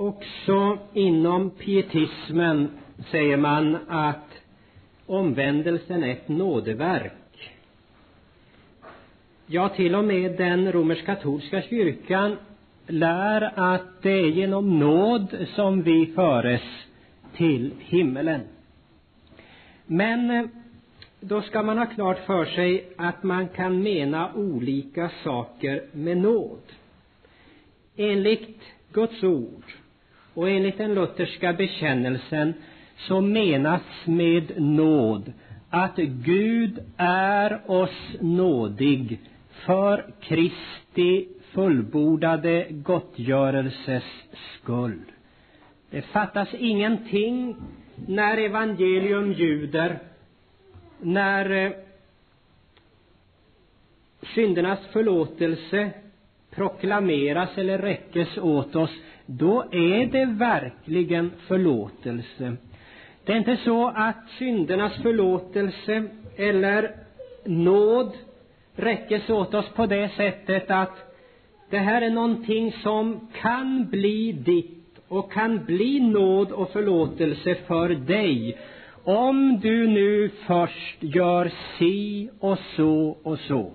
Också inom pietismen säger man att omvändelsen är ett nådeverk. Ja, till och med den romersk-katolska kyrkan lär att det är genom nåd som vi föres till himmelen. Men då ska man ha klart för sig att man kan mena olika saker med nåd. Enligt Guds ord och enligt den lutherska bekännelsen så menas med nåd att Gud är oss nådig för Kristi fullbordade gottgörelses skull. Det fattas ingenting när evangelium ljuder, när syndernas förlåtelse proklameras eller räckes åt oss. Då är det verkligen förlåtelse. Det är inte så att syndernas förlåtelse eller nåd räckes åt oss på det sättet att det här är någonting som kan bli ditt och kan bli nåd och förlåtelse för dig om du nu först gör si och så och så.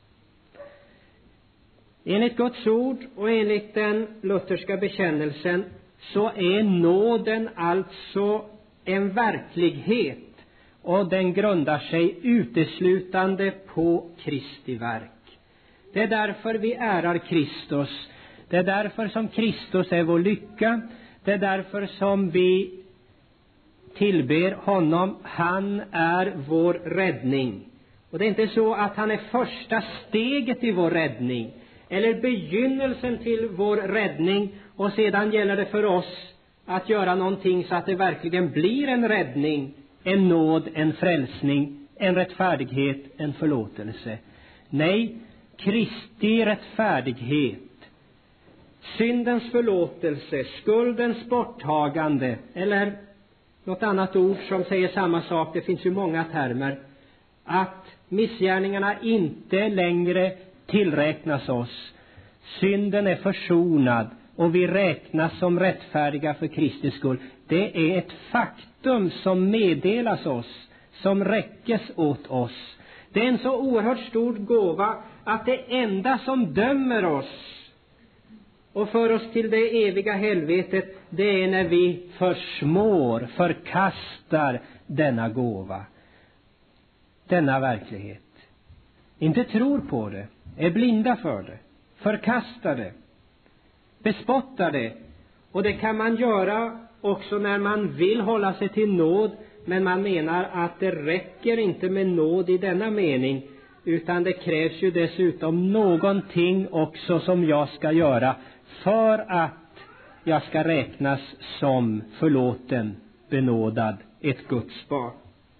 Enligt Guds ord och enligt den lutherska bekännelsen så är nåden alltså en verklighet, och den grundar sig uteslutande på Kristi verk. Det är därför vi ärar Kristus. Det är därför som Kristus är vår lycka. Det är därför som vi tillber honom. Han är vår räddning. Och det är inte så att han är första steget i vår räddning eller begynnelsen till vår räddning, och sedan gäller det för oss att göra någonting så att det verkligen blir en räddning, en nåd, en frälsning, en rättfärdighet, en förlåtelse. Nej, Kristi rättfärdighet, syndens förlåtelse, skuldens borttagande, eller något annat ord som säger samma sak, det finns ju många termer, att missgärningarna inte längre tillräknas oss. Synden är försonad och vi räknas som rättfärdiga för Kristi skull. Det är ett faktum som meddelas oss, som räckes åt oss. Det är en så oerhört stor gåva att det enda som dömer oss och för oss till det eviga helvetet, det är när vi förkastar denna gåva, denna verklighet. Inte tror på det, är blinda för det, förkastar det, bespottar det. Och det kan man göra också när man vill hålla sig till nåd, men man menar att det räcker inte med nåd i denna mening, utan det krävs ju dessutom någonting också som jag ska göra för att jag ska räknas som förlåten, benådad, ett Guds barn.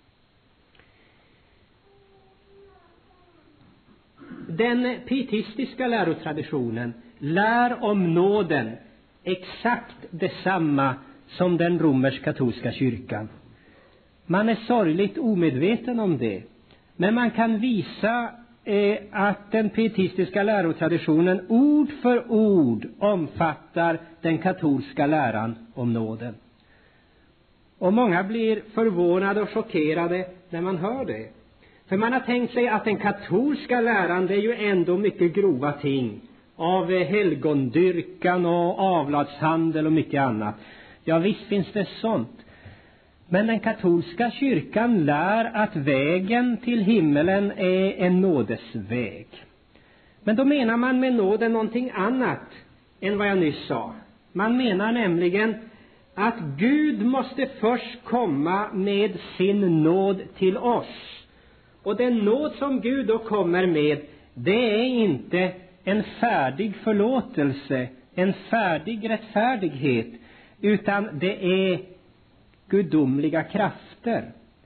Den pietistiska lärotraditionen lär om nåden exakt detsamma som den romersk-katolska kyrkan. Man är sorgligt omedveten om det, men man kan visa att den pietistiska lärotraditionen ord för ord omfattar den katolska läran om nåden. Och många blir förvånade och chockerade när man hör det. För man har tänkt sig att den katolska läran, det är ju ändå mycket grova ting av helgondyrkan och avlatshandel och mycket annat. Ja, visst finns det sånt. Men den katolska kyrkan lär att vägen till himmelen är en nådesväg. Men då menar man med nåden någonting annat än vad jag nyss sa. Man menar nämligen att Gud måste först komma med sin nåd till oss. Och den nåd som Gud då kommer med, det är inte en färdig förlåtelse, en färdig rättfärdighet, utan det är gudomliga krafter.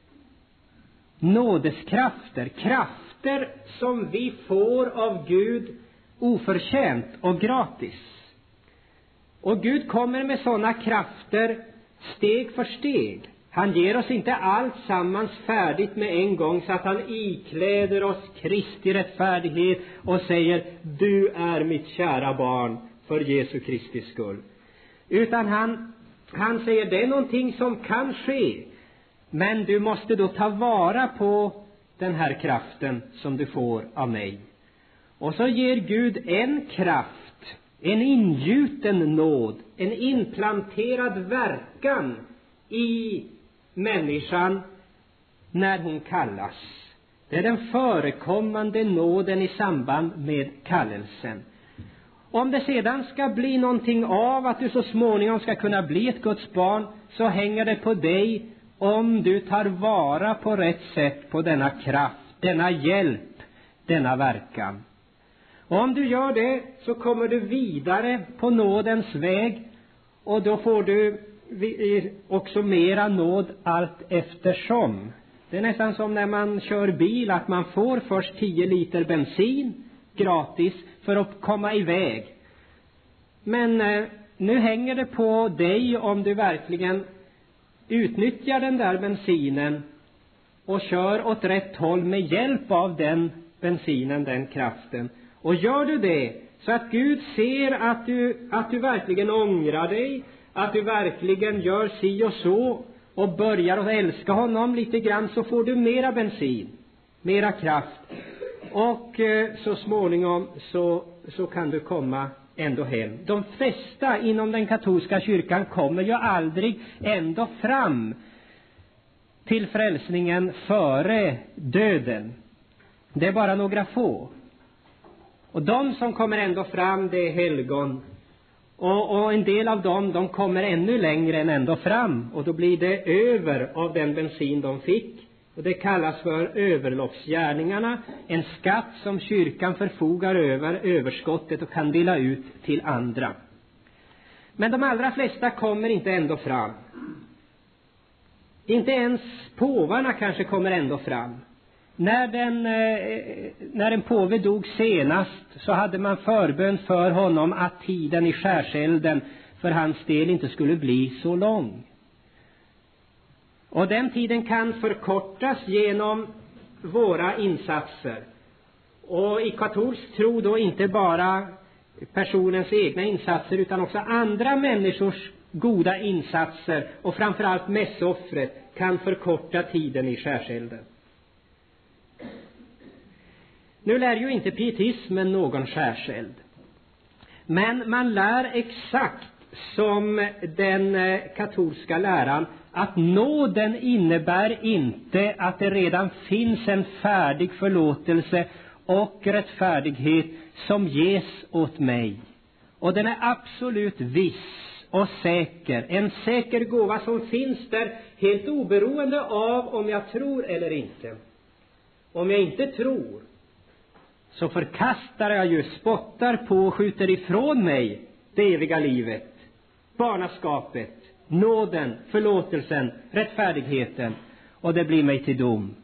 Nådeskrafter, krafter som vi får av Gud oförtjänt och gratis. Och Gud kommer med sådana krafter steg för steg. Han ger oss inte allt sammans färdigt med en gång så att han ikläder oss Kristi rättfärdighet och säger: du är mitt kära barn för Jesu Kristi skull. Utan han säger det är någonting som kan ske. Men du måste då ta vara på den här kraften som du får av mig. Och så ger Gud en kraft, en ingjuten nåd, en implanterad verkan i människan när hon kallas. Det är den förekommande nåden i samband med kallelsen. Om det sedan ska bli någonting av att du så småningom ska kunna bli ett Guds barn, så hänger det på dig om du tar vara på rätt sätt på denna kraft, denna hjälp, denna verkan. Och om du gör det så kommer du vidare på nådens väg, och då får du också mera nåd allt eftersom. Det är nästan som när man kör bil, att man får först 10 liter bensin gratis för att komma iväg. Men nu hänger det på dig om du verkligen utnyttjar den där bensinen och kör åt rätt håll med hjälp av den bensinen, den kraften. Och gör du det så att Gud ser att du verkligen ångrar dig, att du verkligen gör si och så och börjar att älska honom lite grann, så får du mera bensin, mera kraft. Och så småningom så kan du komma ändå hem. De flesta inom den katolska kyrkan kommer ju aldrig ändå fram till frälsningen före döden. Det är bara några få. Och de som kommer ändå fram, det är helgon. Och en del av dem, de kommer ännu längre än ändå fram. Och då blir det över av den bensin de fick. Och det kallas för överloppsgärningarna. En skatt som kyrkan förfogar över överskottet och kan dela ut till andra. Men de allra flesta kommer inte ändå fram. Inte ens påvarna kanske kommer ändå fram. När en påve dog senast, så hade man förbön för honom att tiden i skärselden för hans del inte skulle bli så lång. Och den tiden kan förkortas genom våra insatser. Och i katolsk tro då inte bara personens egna insatser, utan också andra människors goda insatser, och framförallt mässoffret kan förkorta tiden i skärselden. Nu lär ju inte pietismen någon skärseld. Men man lär exakt som den katolska läran att nåden innebär inte att det redan finns en färdig förlåtelse och rättfärdighet som ges åt mig. Och den är absolut viss och säker. En säker gåva som finns där helt oberoende av om jag tror eller inte. Om jag inte tror, så förkastar jag ju, spottar på och skjuter ifrån mig det eviga livet, barnaskapet, nåden, förlåtelsen, rättfärdigheten, och det blir mig till dom.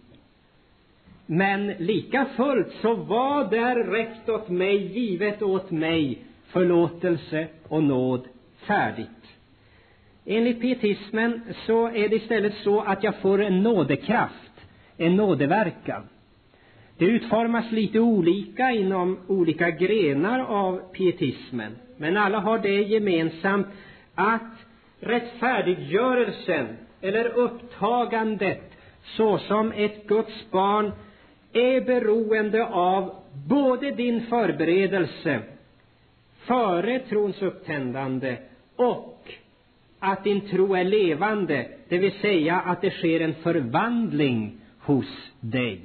Men lika fullt så var där rätt åt mig, givet åt mig, förlåtelse och nåd färdigt. Enligt pietismen så är det istället så att jag får en nådekraft, en nådeverkan. Det utformas lite olika inom olika grenar av pietismen. Men alla har det gemensamt att rättfärdiggörelsen eller upptagandet såsom ett Guds barn är beroende av både din förberedelse före trons upptändande och att din tro är levande, det vill säga att det sker en förvandling hos dig.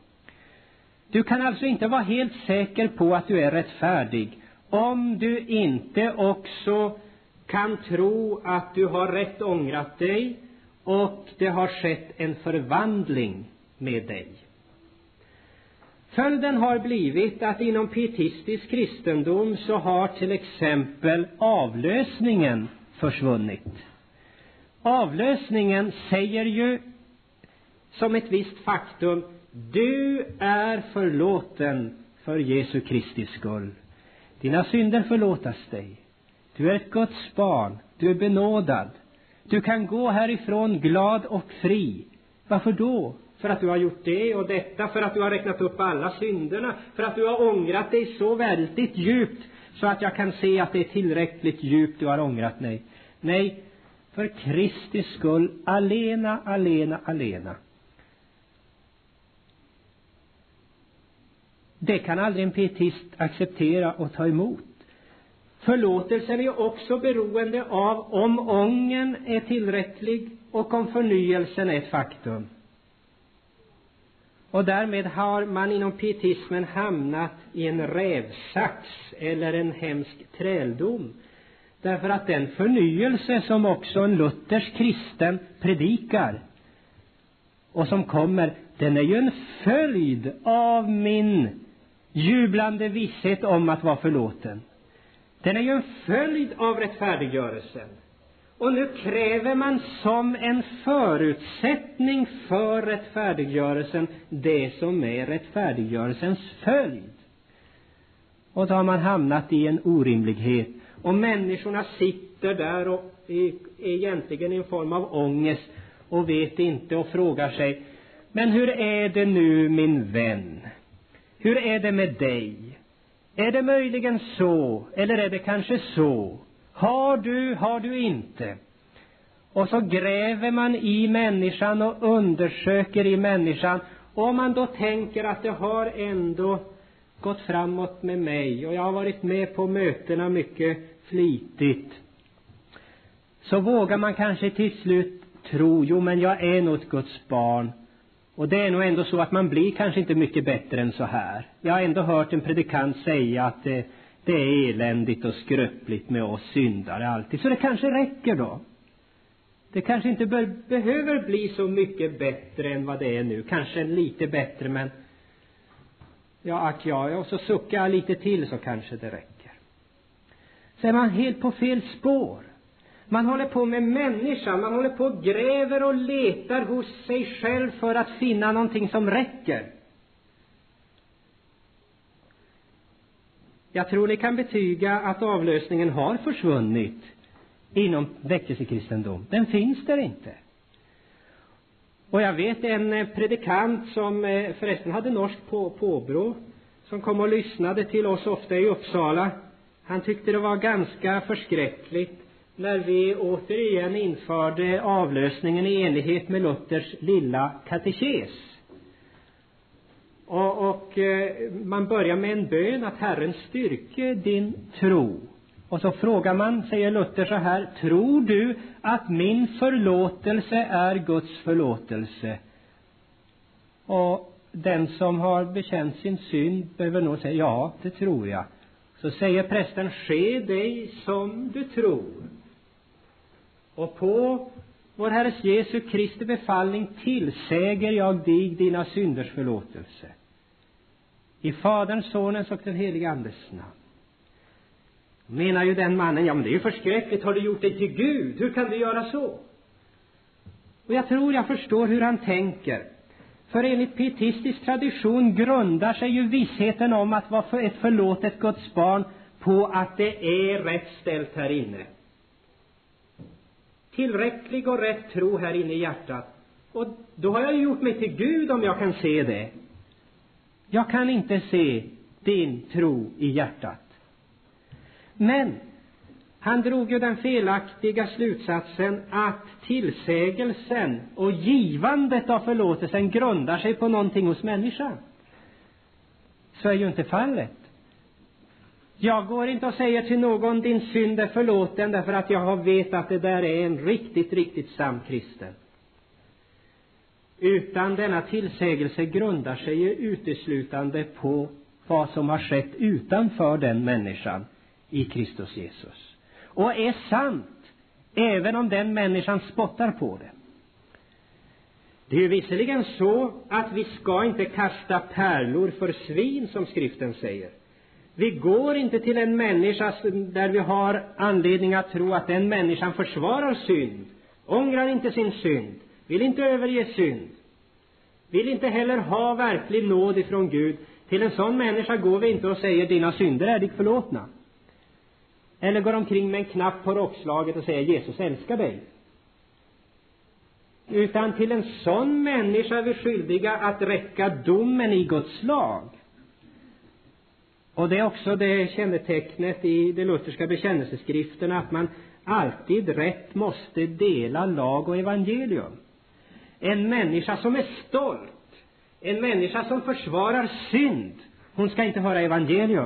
Du kan alltså inte vara helt säker på att du är rättfärdig om du inte också kan tro att du har rätt ångrat dig och det har skett en förvandling med dig. Följden har blivit att inom pietistisk kristendom så har till exempel avlösningen försvunnit. Avlösningen säger ju som ett visst faktum: du är förlåten för Jesu Kristi skull. Dina synder förlåtas dig. Du är ett Guds barn. Du är benådad. Du kan gå härifrån glad och fri. Varför då? För att du har gjort det och detta, för att du har räknat upp alla synderna, för att du har ångrat dig så väldigt djupt så att jag kan se att det är tillräckligt djupt du har ångrat dig. Nej, för Kristi skull, alena, alena, alena. Det kan aldrig en pietist acceptera och ta emot. Förlåtelsen är också beroende av om ången är tillräcklig och om förnyelsen är ett faktum. Och därmed har man inom pietismen hamnat i en rävsax eller en hemsk träldom. Därför att den förnyelse som också en luthersk kristen predikar och som kommer, den är ju en följd av min jublande visshet om att vara förlåten. Den är ju en följd av rättfärdiggörelsen. Och nu kräver man som en förutsättning för rättfärdiggörelsen det som är rättfärdiggörelsens följd. Och då har man hamnat i en orimlighet. Och människorna sitter där och är egentligen i en form av ångest och vet inte och frågar sig: men hur är det nu, min vän? Hur är det med dig? Är det möjligen så, eller är det kanske så? Har du inte? Och så gräver man i människan och undersöker i människan. Och om man då tänker att det har ändå gått framåt med mig och jag har varit med på mötena mycket flitigt, så vågar man kanske till slut tro: jo, men jag är nog ett Guds barn. Och det är nog ändå så att man blir kanske inte mycket bättre än så här. Jag har ändå hört en predikant säga att det är eländigt och skröpligt med oss syndare alltid. Så det kanske räcker då. Det kanske inte behöver bli så mycket bättre än vad det är nu. Kanske lite bättre, men och så suckar jag lite till så kanske det räcker. Så är man helt på fel spår. Man håller på med människan, man håller på och gräver och letar hos sig själv för att finna någonting som räcker. Jag tror ni kan betyga att avlösningen har försvunnit inom väckelsekristendom. Den finns där inte. Och jag vet en predikant som förresten hade norskt påbrå, som kom och lyssnade till oss ofta i Uppsala. Han tyckte det var ganska förskräckligt när vi återigen införde avlösningen i enlighet med Luthers lilla katekes. Och man börjar med en bön att Herren styrke din tro. Och så frågar man, säger Luther så här: tror du att min förlåtelse är Guds förlåtelse? Och den som har bekänt sin synd behöver nog säga: ja, det tror jag. Så säger prästen: ske dig som du tror. Och på vår Herres Jesu Kristi befallning tillsäger jag dig dina synders förlåtelse. I Faderns, Sonens och den helige Andes namn. Menar ju den mannen: ja, men det är ju förskräckligt, har du gjort det till Gud? Hur kan du göra så? Och jag tror jag förstår hur han tänker. För enligt pietistisk tradition grundar sig ju vissheten om att vara ett förlåtet Guds barn på att det är rätt ställt här inne. Tillräcklig och rätt tro här inne i hjärtat. Och då har jag gjort mig till Gud om jag kan se det. Jag kan inte se din tro i hjärtat. Men han drog ju den felaktiga slutsatsen att tillsägelsen och givandet av förlåtelsen grundar sig på någonting hos människan. Så är ju inte fallet. Jag går inte och säger till någon: din synd är förlåten, därför att jag har vet att det där är en riktigt sann kristen. Utan denna tillsägelse grundar sig ju uteslutande på vad som har skett utanför den människan i Kristus Jesus. Och är sant, även om den människan spottar på det. Det är ju visserligen så att vi ska inte kasta pärlor för svin, som skriften säger. Vi går inte till en människa där vi har anledning att tro att den människan försvarar synd, ångrar inte sin synd, vill inte överge synd, vill inte heller ha verklig nåd ifrån Gud. Till en sån människa går vi inte och säger: dina synder är dig förlåtna. Eller går omkring med en knapp på rockslaget och säger: Jesus älskar dig. Utan till en sån människa är vi skyldiga att räcka domen i Guds lag. Och det är också det kännetecknet i de lutherska bekännelseskrifterna, att man alltid rätt måste dela lag och evangelium. En människa som är stolt, en människa som försvarar synd, hon ska inte höra evangelium.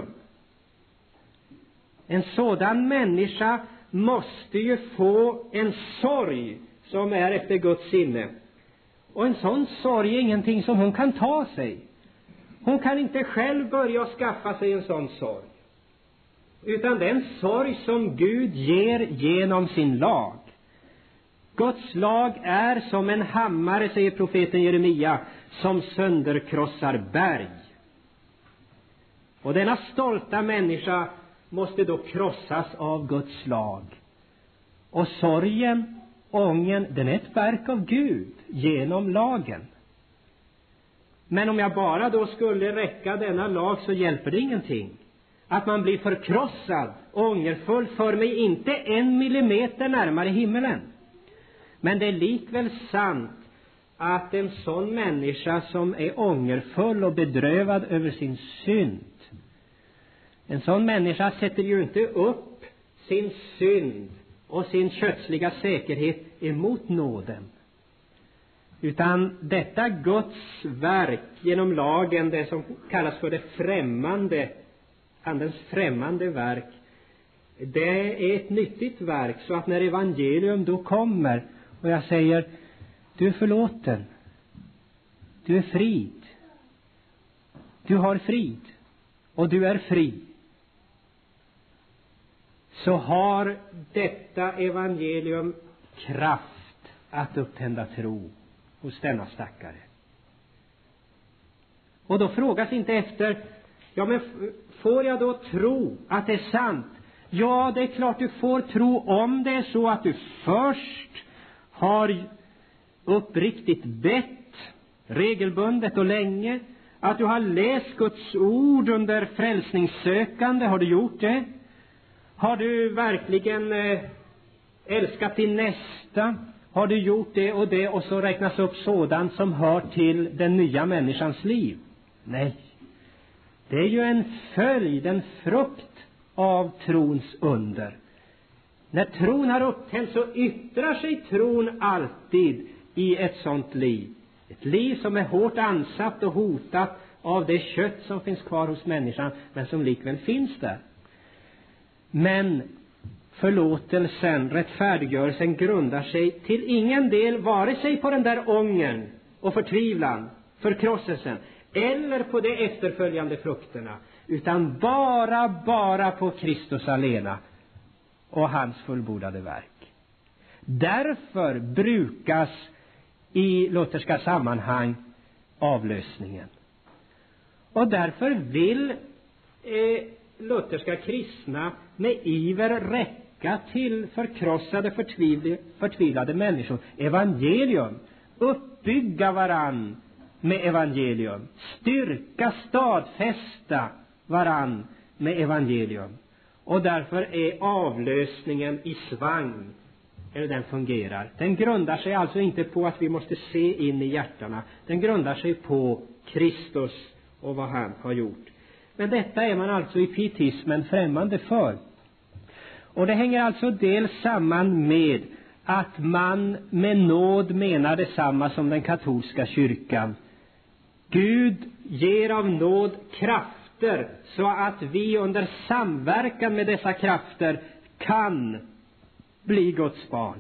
En sådan människa måste ju få en sorg som är efter Guds sinne. Och en sån sorg är ingenting som hon kan ta sig. Hon kan inte själv börja att skaffa sig en sån sorg. Utan den sorg som Gud ger genom sin lag. Guds lag är som en hammare, säger profeten Jeremia, som sönderkrossar berg. Och denna stolta människa måste då krossas av Guds lag. Och sorgen, ången, den är ett verk av Gud genom lagen. Men om jag bara då skulle räcka denna lag, så hjälper det ingenting. Att man blir förkrossad, ångerfull, för mig inte 1 millimeter närmare himmelen. Men det är likväl sant att en sån människa som är ångerfull och bedrövad över sin synd, en sån människa sätter ju inte upp sin synd och sin kötsliga säkerhet emot nåden. Utan detta Guds verk genom lagen, det som kallas för det främmande, andens främmande verk, det är ett nyttigt verk. Så att när evangelium då kommer och jag säger, du är förlåten, du är frid, du har frid och du är fri, så har detta evangelium kraft att upphända tro hos denna stackare. Och då frågas inte efter, ja men får jag då tro att det är sant? Ja, det är klart du får tro, om det är så att du först har uppriktigt bett regelbundet och länge, att du har läst Guds ord under frälsningssökande. Har du gjort det? Har du verkligen älskat din nästa? Har du gjort det? Och så räknas upp sådant som hör till den nya människans liv. Nej, det är ju en följd, en frukt av trons under. När tron har upptänts så yttrar sig tron alltid i ett sånt liv. Ett liv som är hårt ansatt och hotat av det kött som finns kvar hos människan, men som likväl finns där. Men förlåtelsen, rättfärdiggörelsen grundar sig till ingen del vare sig på den där ången och förtvivlan, förkrosselsen, eller på de efterföljande frukterna, utan bara på Kristus alena och hans fullbordade verk. Därför brukas i lutherska sammanhang avlösningen. Och därför vill lutherska kristna med iver räcka till förkrossade, förtvivlade människor evangelium, uppbygga varann med evangelium, styrka, stadfästa varann med evangelium. Och därför är avlösningen i svang, eller den fungerar. Den grundar sig alltså inte på att vi måste se in i hjärtarna. Den grundar sig på Kristus och vad han har gjort. Men detta är man alltså i pietismen främmande för. Och det hänger alltså dels samman med att man med nåd menar detsamma som den katolska kyrkan. Gud ger av nåd krafter så att vi under samverkan med dessa krafter kan bli Guds barn.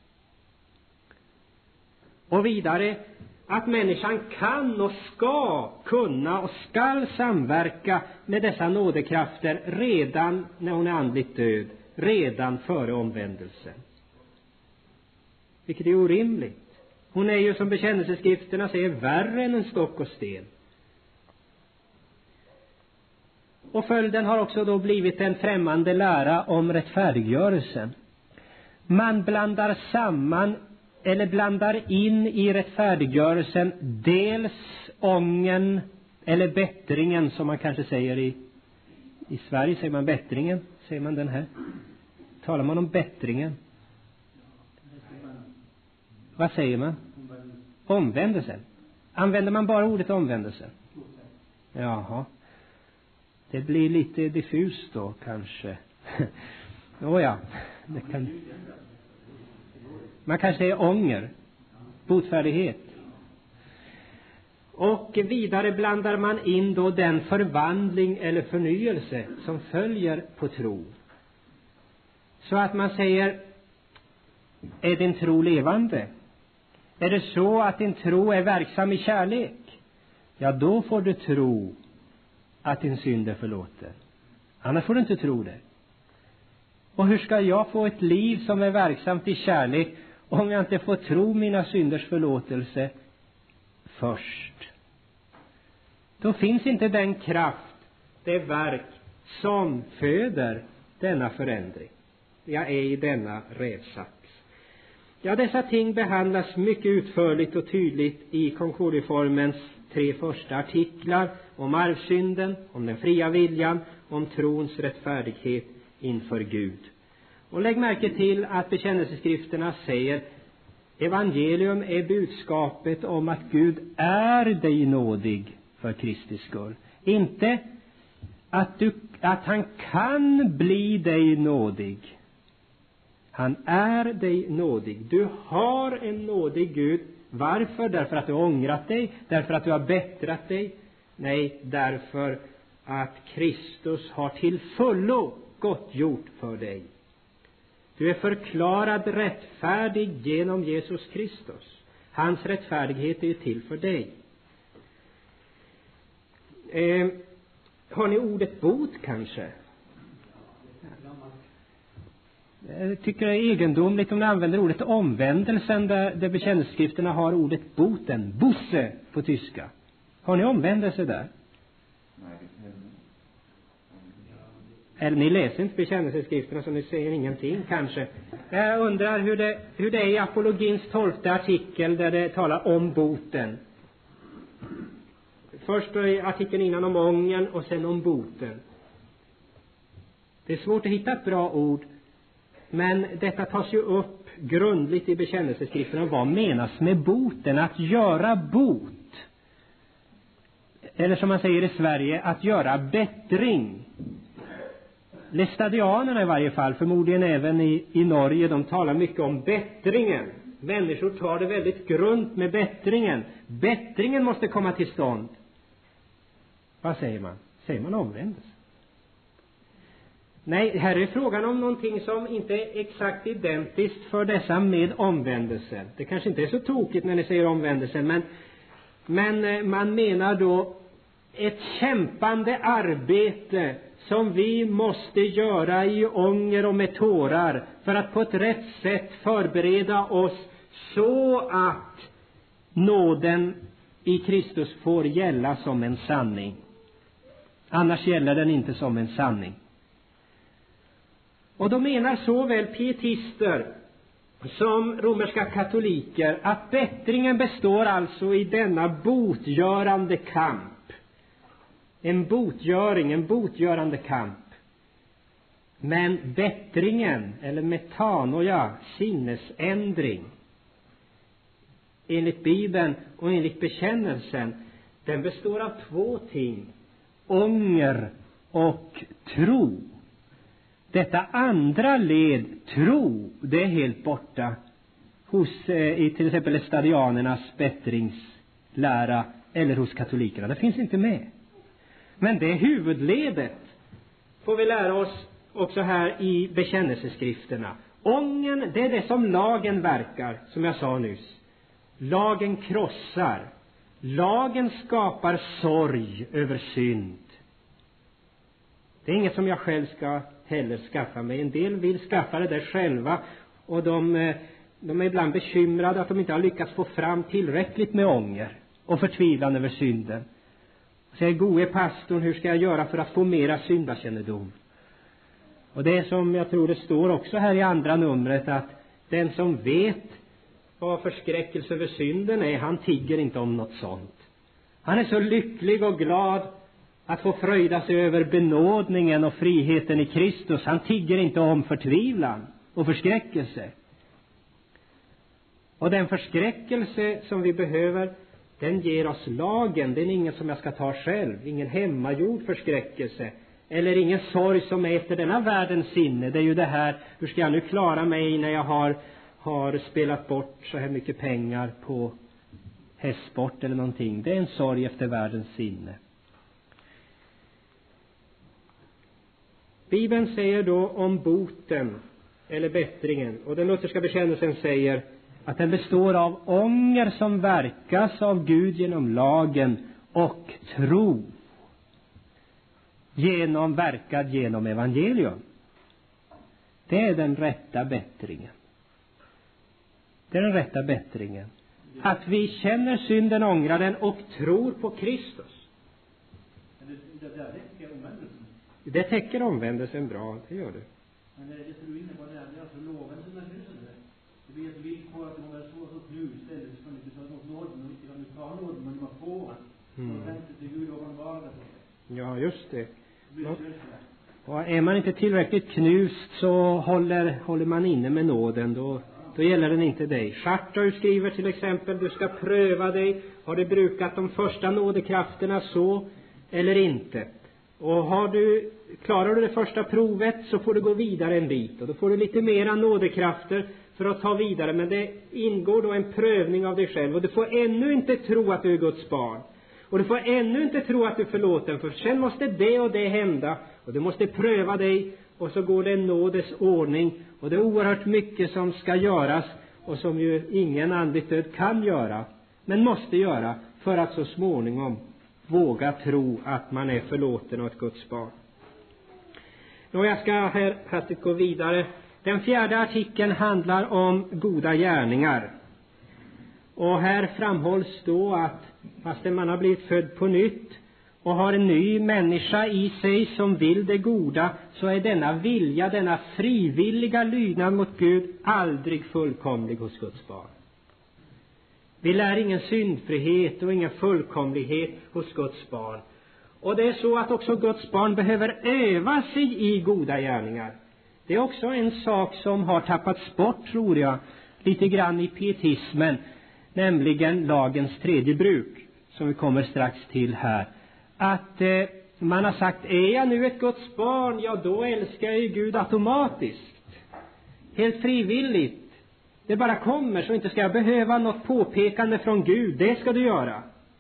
Och vidare att människan kan och ska kunna och skall samverka med dessa nådekrafter redan när hon är andligt död, redan före omvändelsen. Vilket är orimligt. Hon är ju, som bekännelseskrifterna säger, värre än en stock och sten. Och följden har också då blivit en främmande lära om rättfärdiggörelsen. Man blandar samman eller blandar in i rättfärdiggörelsen dels ången eller bättringen, som man kanske säger i Sverige säger man bättringen, säger man den här. Talar man om bättringen? Vad säger man? Omvändelsen. Använder man bara ordet omvändelse? Jaha. Det blir lite diffust då kanske. Åja. Man kanske säger ånger, botfärdighet. Och vidare blandar man in då den förvandling eller förnyelse som följer på tro. Så att man säger, är din tro levande? Är det så att din tro är verksam i kärlek? Ja, då får du tro att din synd är förlåten. Annars får du inte tro det. Och hur ska jag få ett liv som är verksamt i kärlek om jag inte får tro mina synders förlåtelse först? Då finns inte den kraft, det verk som föder denna förändring. Jag är i denna rävsax. Ja, dessa ting behandlas mycket utförligt och tydligt i Concordieformens 3 första artiklar om arvsynden, om den fria viljan, om trons rättfärdighet inför Gud. Och lägg märke till att bekännelseskrifterna säger evangelium är budskapet om att Gud är dig nådig för Kristi skull. Inte att han kan bli dig nådig. Han är dig nådig. Du har en nådig Gud. Varför? Därför att du har ångrat dig? Därför att du har bättrat dig? Nej, därför att Kristus har till fullo gottgjort för dig. Du är förklarad rättfärdig genom Jesus Kristus. Hans rättfärdighet är ju till för dig. Har ni ordet bot kanske? Jag tycker det är egendomligt om ni använder ordet omvändelsen där bekännelseskrifterna har ordet boten, busse på tyska. Har ni omvändelse där? Eller ni läser inte bekännelseskrifterna så ni säger ingenting kanske. Jag undrar hur det är i apologins 12:e artikel där det talar om boten. Först är artikeln innan om ången och sen om boten. Det är svårt att hitta ett bra ord. Men detta tas ju upp grundligt i bekännelseskrifterna. Vad menas med boten? Att göra bot. Eller som man säger i Sverige, att göra bättring. Lästadianerna i varje fall, förmodligen även i Norge, de talar mycket om bättringen. Människor tar det väldigt grunt med bättringen. Bättringen måste komma till stånd. Vad säger man? Säger man omvändelse? Nej, här är frågan om någonting som inte är exakt identiskt för dessa med omvändelse. Det kanske inte är så tokigt när ni säger omvändelse, men man menar då ett kämpande arbete som vi måste göra i ånger och med tårar för att på ett rätt sätt förbereda oss så att nåden i Kristus får gälla som en sanning. Annars gäller den inte som en sanning. Och då menar såväl pietister som romerska katoliker att bättringen består alltså i denna botgörande kamp. En botgörande kamp. Men bättringen, eller metanoia, sinnesändring, enligt Bibeln och enligt bekännelsen, den består av 2 ting. Ånger och tro. Detta andra led, tro, det är helt borta hos i till exempel stadianernas bättringslära eller hos katolikerna. Det finns inte med. Men det huvudledet får vi lära oss också här i bekännelseskrifterna. Ången, det är det som lagen verkar, som jag sa nyss. Lagen krossar. Lagen skapar sorg över synd. Det är inget som jag själv ska heller skaffa mig. En del vill skaffa det där själva, och de är ibland bekymrade att de inte har lyckats få fram tillräckligt med ånger och förtvivlan över synden. Säger gode pastorn, hur ska jag göra för att få mera syndakännedom? Och det är som jag tror det står också här i andra numret, att den som vet vad förskräckelse över synden är, han tigger inte om något sånt. Han är så lycklig och glad att få fröjda sig över benådningen och friheten i Kristus. Han tigger inte om förtvivlan och förskräckelse. Och den förskräckelse som vi behöver, den ger oss lagen. Det är ingen som jag ska ta själv. Ingen hemmagjord förskräckelse. eller ingen sorg som är efter denna världens sinne. Det är ju det här, hur ska jag nu klara mig när jag har spelat bort så här mycket pengar på hästsport eller någonting. Det är en sorg efter världens sinne. Bibeln säger då om boten eller bättringen, och den lutherska bekännelsen säger att den består av ånger som verkas av Gud genom lagen och tro verkad genom evangelium. Det är den rätta bättringen. Det är den rätta bättringen. Att vi känner synden, ångrar den och tror på Kristus. Det täcker omvändelsen bra, det gör det. Men det är du inne på det, det är alltså loven som är huset. Det blir ett villkor att om det är så knust eller så kan du inte ta något nåden och inte kan du ta nåden men man får den. Och vänta till Gud och han var det. Ja, just det. Och är man inte tillräckligt knust så håller man inne med nåden, då gäller den inte dig. Schartau skriver till exempel, du ska pröva dig. Har du brukat de första nådekrafterna så eller inte? Och klarar du det första provet så får du gå vidare en bit. Och då får du lite mera nådekrafter för att ta vidare. Men det ingår då en prövning av dig själv. Och du får ännu inte tro att du är Guds barn. Och du får ännu inte tro att du är förlåten. För sen måste det och det hända. Och du måste pröva dig. Och så går det en nådes ordning. Och det är oerhört mycket som ska göras. Och som ju ingen andligt död kan göra. Men måste göra för att så småningom våga tro att man är förlåten och ett Guds barn. Jag ska här hastigt gå vidare. Den 4:e artikeln handlar om goda gärningar. Och här framhålls då att fast man har blivit född på nytt och har en ny människa i sig som vill det goda, så är denna vilja, denna frivilliga lydnad mot Gud aldrig fullkomlig hos Guds barn. Vi lär ingen syndfrihet och ingen fullkomlighet hos Guds barn. Och det är så att också Guds barn behöver öva sig i goda gärningar. Det är också en sak som har tappats bort, tror jag, lite grann i pietismen, nämligen lagens tredje bruk, som vi kommer strax till här. Att man har sagt, är jag nu ett Guds barn, ja då älskar jag ju Gud automatiskt. Helt frivilligt. Det bara kommer, så inte ska jag behöva något påpekande från Gud. Det ska du göra.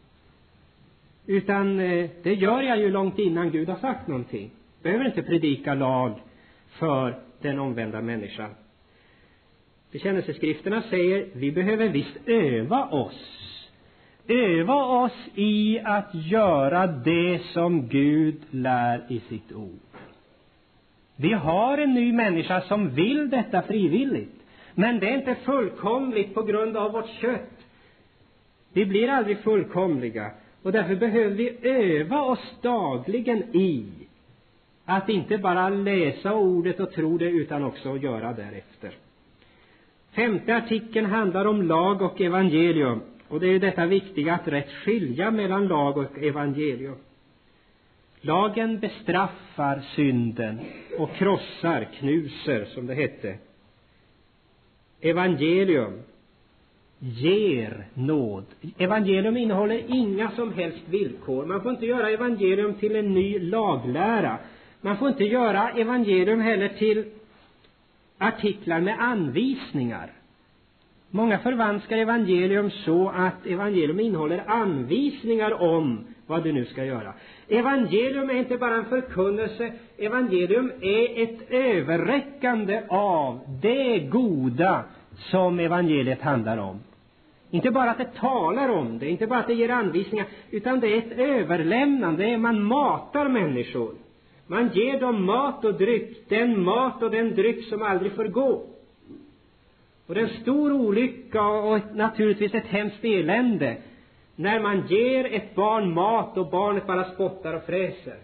Utan det gör jag ju långt innan Gud har sagt någonting. Behöver inte predika lag för den omvända människan. Bekännelseskrifterna säger, vi behöver visst öva oss. Öva oss i att göra det som Gud lär i sitt ord. Vi har en ny människa som vill detta frivilligt. Men det är inte fullkomligt på grund av vårt kött. Vi blir aldrig fullkomliga. Och därför behöver vi öva oss dagligen i att inte bara läsa ordet och tro det, utan också göra därefter. 5:e artikeln handlar om lag och evangelium. Och det är ju detta viktiga att rätt skilja mellan lag och evangelium. Lagen bestraffar synden och knuser som det hette. Evangelium ger nåd. Evangelium innehåller inga som helst villkor. Man får inte göra evangelium till en ny laglära. Man får inte göra evangelium heller till artiklar med anvisningar. Många förvanskar evangelium så att evangelium innehåller anvisningar om vad du nu ska göra. Evangelium är inte bara en förkunnelse. Evangelium är ett överräckande av det goda som evangeliet handlar om. Inte bara att det talar om det, inte bara att det ger anvisningar, utan det är ett överlämnande. Man matar människor. Man ger dem mat och dryck, den mat och den dryck som aldrig förgår. Och det är en stor olycka och naturligtvis ett hemskt elände när man ger ett barn mat och barnet bara spottar och fräser.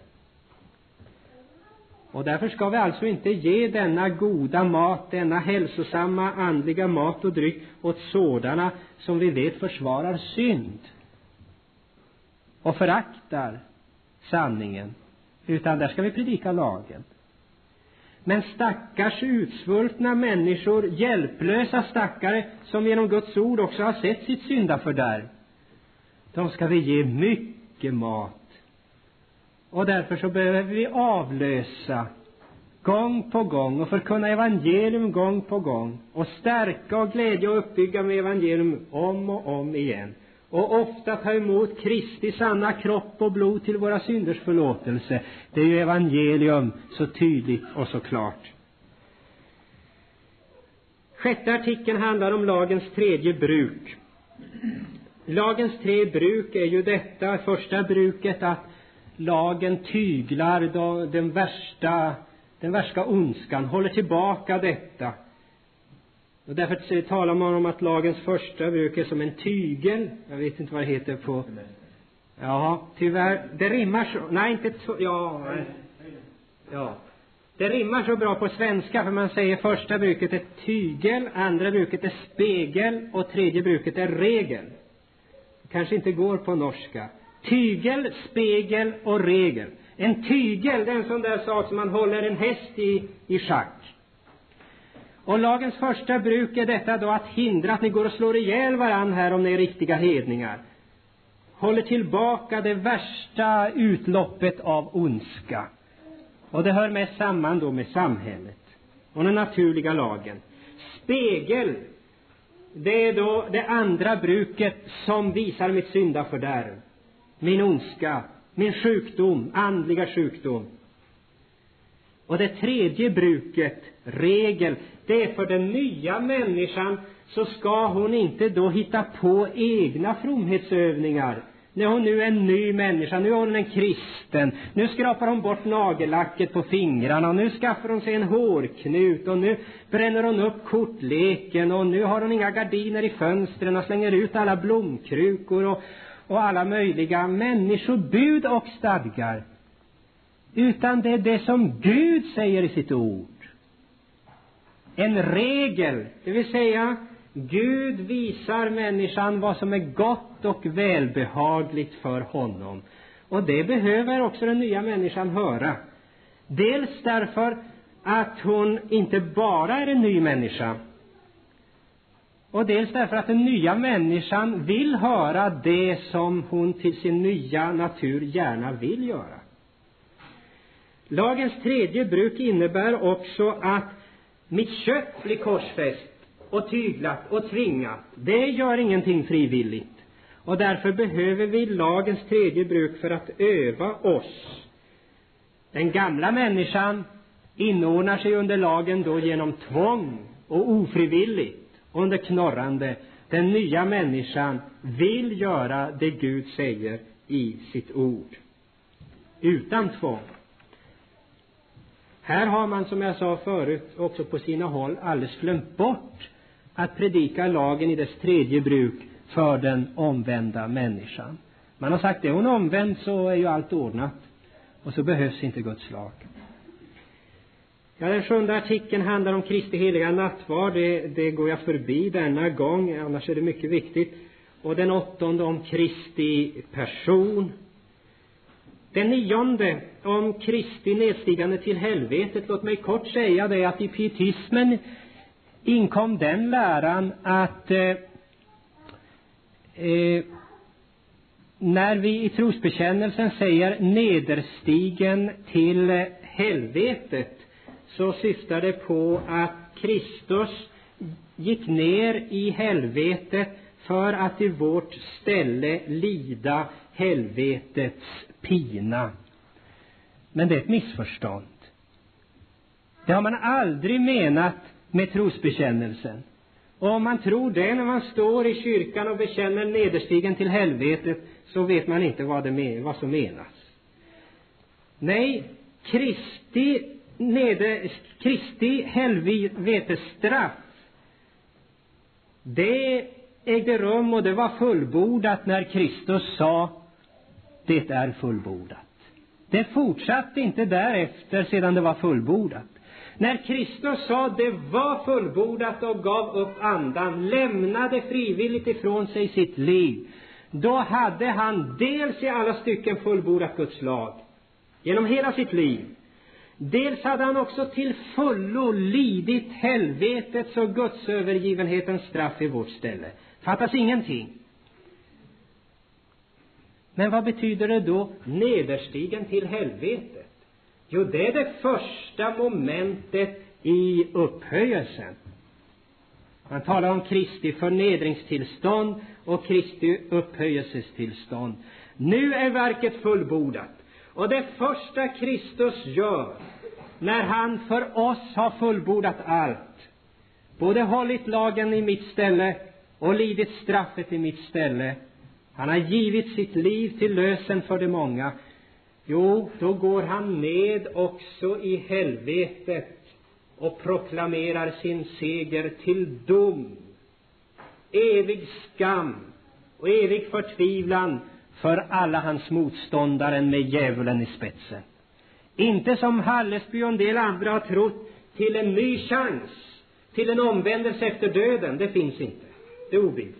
Och därför ska vi alltså inte ge denna goda mat, denna hälsosamma andliga mat och dryck åt sådana som vi vet försvarar synd och föraktar sanningen, utan där ska vi predika lagen. Men stackars utsvultna människor, hjälplösa stackare som genom Guds ord också har sett sitt syndafördärv, de ska vi ge mycket mat Och därför så behöver vi avlösa gång på gång och förkunna evangelium gång på gång och stärka och glädja och uppbygga med evangelium om och om igen. Och ofta ta emot Kristi sanna kropp och blod till våra synders förlåtelse. Det är ju evangelium så tydligt och så klart. 6:e artikeln handlar om lagens 3:e bruk. Lagens 3 bruk är ju detta. Första bruket att lagen tyglar den värsta ondskan, håller tillbaka detta. Och därför talar man om att lagens första bruk är som en tygel. Jag vet inte vad det heter på. Ja, tyvärr. Det rimmar så. Nej, inte så. Ja. Det rimmar så bra på svenska, för man säger första bruket är tygel, andra bruket är spegel och tredje bruket är regel. Kanske inte går på norska. Tygel, spegel och regel. En tygel, det är en sån där sak som man håller en häst i schack. Och lagens första bruk är detta då att hindra att ni går och slår ihjäl varann här om ni är riktiga hedningar. Håller tillbaka det värsta utloppet av ondska. Och det hör med samman då med samhället och den naturliga lagen. Spegel, det är då det andra bruket som visar mitt syndafördärv, min ondska, min sjukdom, andliga sjukdom. Och det tredje bruket, regel, det är för den nya människan, så ska hon inte då hitta på egna fromhetsövningar. När hon nu är en ny människa, nu är hon en kristen, nu skrapar hon bort nagellacket på fingrarna, och nu skaffar hon sig en hårknut, och nu bränner hon upp kortleken, och nu har hon inga gardiner i fönstren och slänger ut alla blomkrukor och alla möjliga människobud och stadgar. Utan det är det som Gud säger i sitt ord. En regel, det vill säga Gud visar människan vad som är gott och välbehagligt för honom. Och det behöver också den nya människan höra. Dels därför att hon inte bara är en ny människa, och dels därför att den nya människan vill höra det som hon till sin nya natur gärna vill göra. Lagens tredje bruk innebär också att mitt kött blir korsfäst och tyglat och tvingat. Det gör ingenting frivilligt. Och därför behöver vi lagens tredje bruk för att öva oss. Den gamla människan inordnar sig under lagen då genom tvång och ofrivilligt, under knorrande. Den nya människan vill göra det Gud säger i sitt ord, utan tvång. Här har man, som jag sa förut, också på sina håll alldeles glömt bort att predika lagen i dess tredje bruk för den omvända människan. Man har sagt, är hon omvänd så är ju allt ordnat, och så behövs inte Guds lag. Ja, den 7:e artikeln handlar om Kristi heliga nattvard. Det går jag förbi denna gång, annars är det mycket viktigt. Och den 8:e om Kristi person. Den 9:e om Kristi nedstigande till helvetet. Låt mig kort säga det att i pietismen inkom den läran att när vi i trosbekännelsen säger nederstigen till helvetet, så syftar det på att Kristus gick ner i helvetet för att i vårt ställe lida helvetets pina. Men det är ett missförstånd. Det har man aldrig menat med trosbekännelsen. Och om man tror det när man står i kyrkan och bekänner nederstigen till helvetet, så vet man inte vad som menas. Nej, Kristi helvetesstraff, det ägde rum och det var fullbordat när Kristus sa det är fullbordat. Det fortsatte inte därefter sedan det var fullbordat. När Kristus sa det var fullbordat och gav upp andan, lämnade frivilligt ifrån sig sitt liv, då hade han dels i alla stycken fullbordat Guds lag genom hela sitt liv. Dels hade han också till fullo lidit helvetets och Guds övergivenhetens straff i vårt ställe. Fattas ingenting. Men vad betyder det då, nederstigen till helvetet? Jo, det är det första momentet i upphöjelsen. Man talar om Kristi förnedringstillstånd och Kristi upphöjelsestillstånd. Nu är verket fullbordat. Och det första Kristus gör, när han för oss har fullbordat allt, både hållit lagen i mitt ställe och lidit straffet i mitt ställe, han har givit sitt liv till lösen för de många, jo, då går han ned också i helvetet och proklamerar sin seger till dom, evig skam och evig förtvivlan för alla hans motståndare med djävulen i spetsen. Inte som Hallesby och en del andra har trott, till en ny chans, till en omvändelse efter döden. Det finns inte. Det är obibliskt.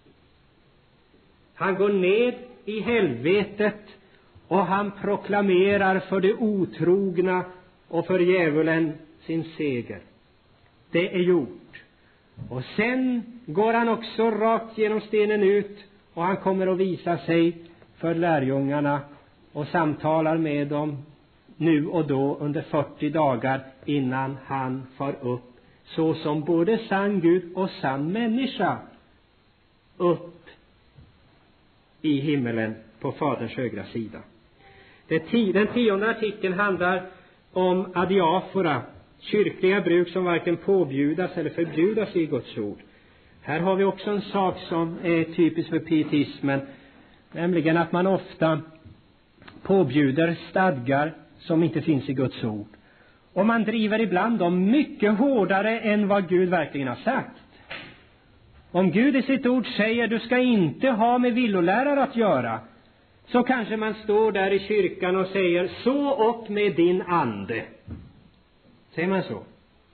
Han går ned i helvetet och han proklamerar för de otrogna och för djävulen sin seger. Det är gjort. Och sen går han också rakt genom stenen ut, och han kommer att visa sig för lärjungarna och samtalar med dem nu och då under 40 dagar innan han far upp så som både sann Gud och sann människa upp i himmelen på Faderns högra sida. Den 10:e artikeln handlar om adiafora, kyrkliga bruk som varken påbjudas eller förbjudas i Guds ord. Här har vi också en sak som är typisk för pietismen, nämligen att man ofta påbjuder stadgar som inte finns i Guds ord. Och man driver ibland dem mycket hårdare än vad Gud verkligen har sagt. Om Gud i sitt ord säger du ska inte ha med villolärare att göra, så kanske man står där i kyrkan och säger så upp med din ande. Säger man så?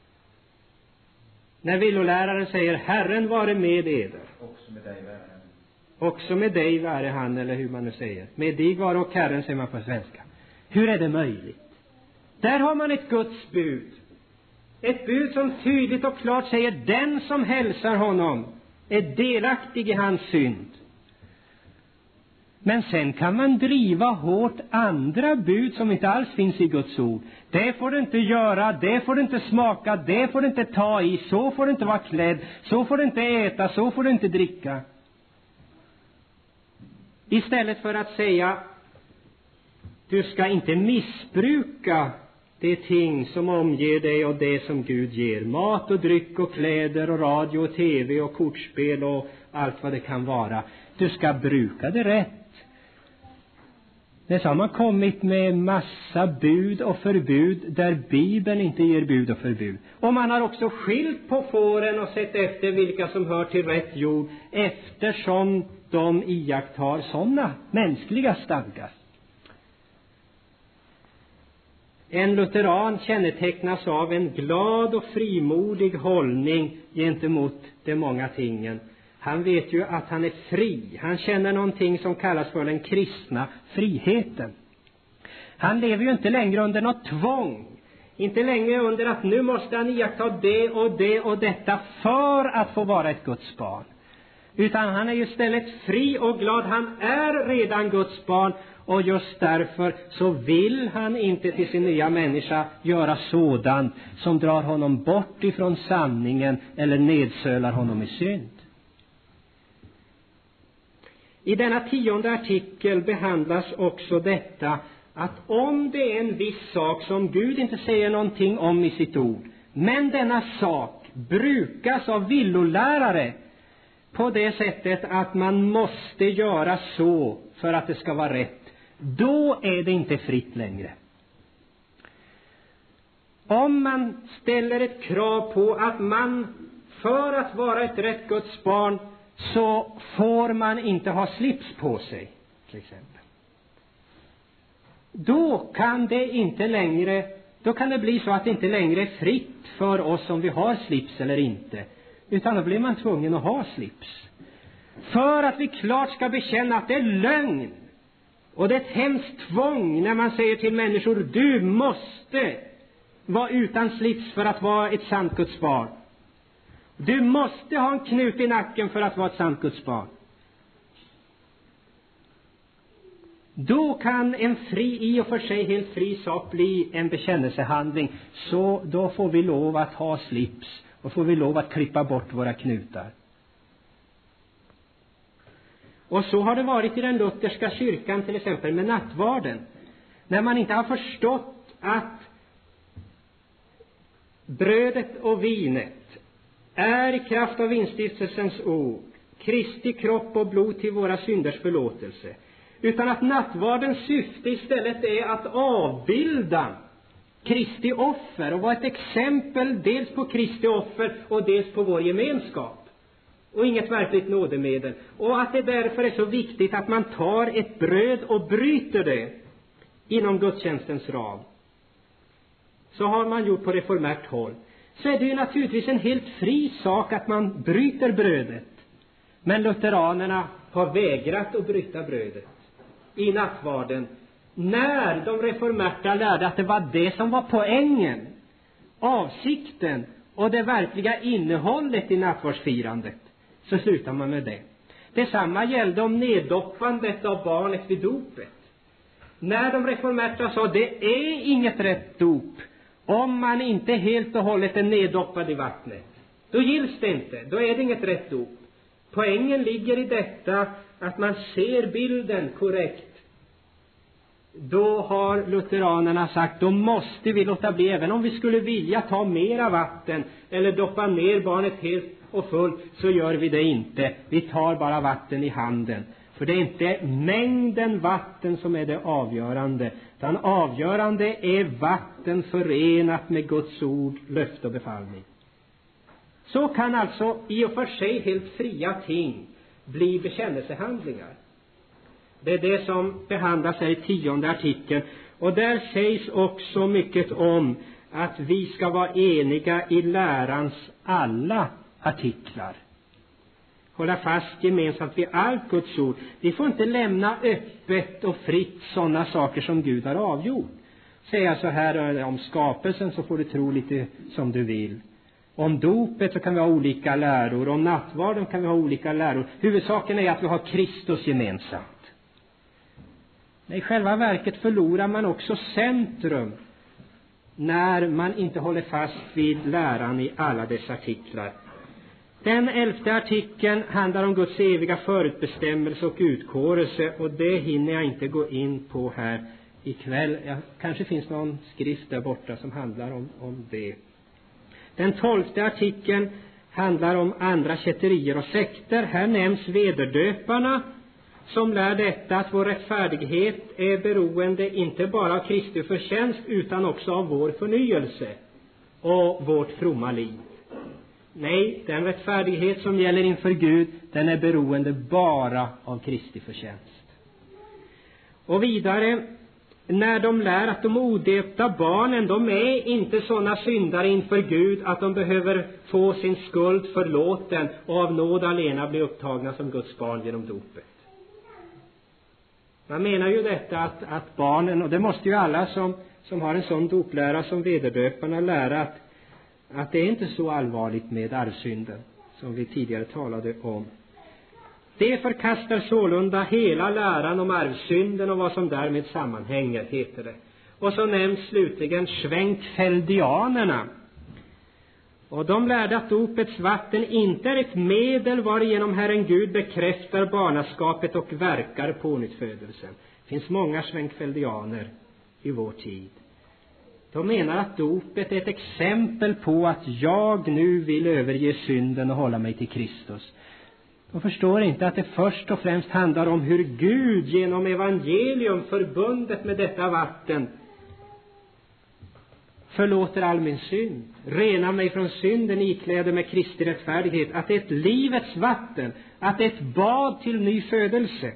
När villoläraren säger Herren vare med eder. Också med dig vare han, eller hur man nu säger. Med dig var och Herren, säger man på svenska. Hur är det möjligt? Där har man ett Guds bud. Ett bud som tydligt och klart säger den som hälsar honom är delaktig i hans synd. Men sen kan man driva hårt andra bud som inte alls finns i Guds ord. Det får du inte göra, det får du inte smaka, det får du inte ta i, så får du inte vara klädd, så får du inte äta, så får du inte dricka. Istället för att säga du ska inte missbruka de ting som omger dig och det som Gud ger. Mat och dryck och kläder och radio och tv och kortspel och allt vad det kan vara. Du ska bruka det rätt. Det har man kommit med massa bud och förbud där Bibeln inte ger bud och förbud. Och man har också skilt på fåren och sett efter vilka som hör till rätt jord, eftersom de iakttar sådana mänskliga stadgar. En lutheran kännetecknas av en glad och frimodig hållning gentemot de många tingen. Han vet ju att han är fri. Han känner någonting som kallas för den kristna friheten. Han lever ju inte längre under något tvång. Inte längre under att nu måste han iaktta det och det och detta för att få vara ett Guds barn. Utan han är ju istället fri och glad. Han är redan Guds barn. Och just därför så vill han inte till sin nya människa göra sådant som drar honom bort ifrån sanningen eller nedsölar honom i synd. I denna 10:e artikel behandlas också detta att om det är en viss sak som Gud inte säger någonting om i sitt ord, men denna sak brukas av villolärare på det sättet att man måste göra så för att det ska vara rätt, då är det inte fritt längre. Om man ställer ett krav på att man för att vara ett rätt Guds barn så får man inte ha slips på sig, till exempel. Då kan det bli så att det inte längre är fritt för oss om vi har slips eller inte, utan då blir man tvungen att ha slips. För att vi klart ska bekänna att det är lögn. Och det är ett hemskt tvång när man säger till människor du måste vara utan slips för att vara ett sant Guds barn. Du måste ha en knut i nacken för att vara ett sant Guds barn. Då kan en i och för sig helt fri sak bli en bekännelsehandling. Så då får vi lov att ha slips och får vi lov att klippa bort våra knutar. Och så har det varit i den lutherska kyrkan till exempel med nattvarden. När man inte har förstått att brödet och vinet är i kraft av instiftelsens ord Kristi kropp och blod till våra synders förlåtelse, utan att nattvardens syfte istället är att avbilda Kristi offer och vara ett exempel dels på Kristi offer och dels på vår gemenskap och inget verkligt nådemedel, och att det därför är så viktigt att man tar ett bröd och bryter det inom gudstjänstens ram. Så har man gjort på reformärt håll. Så är det ju naturligtvis en helt fri sak att man bryter brödet. Men lutheranerna har vägrat att bryta brödet i nattvarden, när de reformerta lärde att det var det som var poängen, avsikten och det verkliga innehållet i nattvardsfirandet. Så slutar man med det. Detsamma gällde om neddoppandet av barnet vid dopet. När de reformerta sa det är inget rätt dop om man inte helt och hållet är neddoppad i vattnet, då gills det inte, då är det inget rätt dop. Poängen ligger i detta att man ser bilden korrekt. Då har lutheranerna sagt, då måste vi låta bli, även om vi skulle vilja ta mera vatten eller doppa ner barnet helt och fullt, så gör vi det inte. Vi tar bara vatten i handen. För det är inte mängden vatten som är det avgörande, utan avgörande är vatten förenat med Guds ord, löfte och befallning. Så kan alltså i och för sig helt fria ting bli bekännelsehandlingar. Det är det som behandlas här i 10:e artikeln. Och där sägs också mycket om att vi ska vara eniga i lärans alla artiklar. Hålla fast gemensamt vid allt Guds ord. Vi får inte lämna öppet och fritt sådana saker som Gud har avgjort. Säga så här om skapelsen, så får du tro lite som du vill. Om dopet så kan vi ha olika läror. Om nattvarden kan vi ha olika läror. Huvudsaken är att vi har Kristus gemensamt. Men i själva verket förlorar man också centrum när man inte håller fast vid läran i alla dess artiklar. Den 11:e artikeln handlar om Guds eviga förutbestämmelse och utkårelse, och det hinner jag inte gå in på här ikväll. Kanske finns någon skrift där borta som handlar om det. Den 12:e artikeln handlar om andra kätterier och sekter. Här nämns vederdöparna som lär detta att vår rättfärdighet är beroende inte bara av Kristi förtjänst utan också av vår förnyelse och vårt fromma liv. Nej, den rättfärdighet som gäller inför Gud, den är beroende bara av Kristi förtjänst. Och vidare, när de lär att de odöpta barnen, de är inte sådana syndare inför Gud att de behöver få sin skuld förlåten och av nåd alena bli upptagna som Guds barn genom dopet. Man menar ju detta att barnen, och det måste ju alla som har en sån doplära som vederdöparna lära, att det är inte så allvarligt med arvsynden som vi tidigare talade om. Det förkastar sålunda hela läran om arvsynden och vad som därmed sammanhänger, heter det. Och så nämns slutligen schwenkfeldianerna. Och de lärde att dopets vatten inte är ett medel varigenom Herren Gud bekräftar barnaskapet och verkar pånyttfödelsen. Det finns många schwenkfeldianer i vår tid. De menar att dopet är ett exempel på att jag nu vill överge synden och hålla mig till Kristus. De förstår inte att det först och främst handlar om hur Gud genom evangelium förbundet med detta vatten förlåter all min synd, renar mig från synden, ikläder med Kristi rättfärdighet, att det är ett livets vatten, att det är ett bad till ny födelse.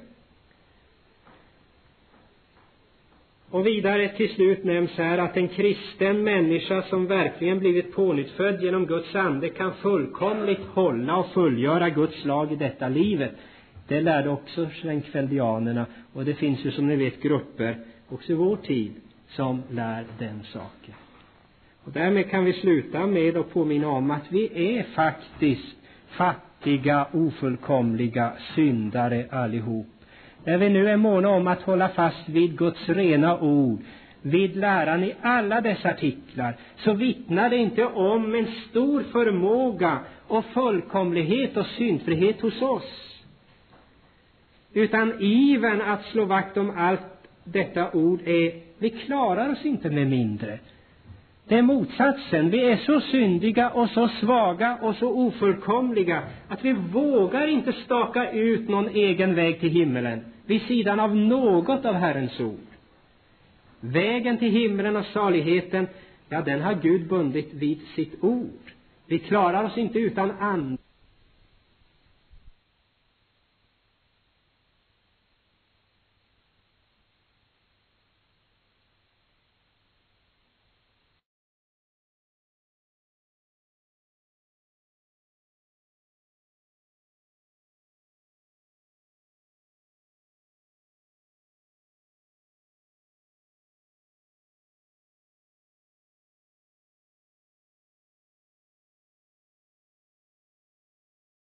Och vidare till slut nämns här att en kristen människa som verkligen blivit pånyttfödd genom Guds ande kan fullkomligt hålla och fullgöra Guds lag i detta livet. Det lärde också schwenkfeldianerna, och det finns ju som ni vet grupper också i vår tid som lär den saken. Och därmed kan vi sluta med att påminna om att vi är faktiskt fattiga, ofullkomliga syndare allihop. när vi nu är måna om att hålla fast vid Guds rena ord, vid läran i alla dessa artiklar, så vittnar det inte om en stor förmåga och fullkomlighet och syndfrihet hos oss, utan ivern att slå vakt om allt detta ord är: vi klarar oss inte med mindre. Det är motsatsen. Vi är så syndiga och så svaga och så ofullkomliga att vi vågar inte staka ut någon egen väg till himmelen vid sidan av något av Herrens ord. Vägen till himlen och saligheten, ja, den har Gud bundit vid sitt ord. Vi klarar oss inte utan ande.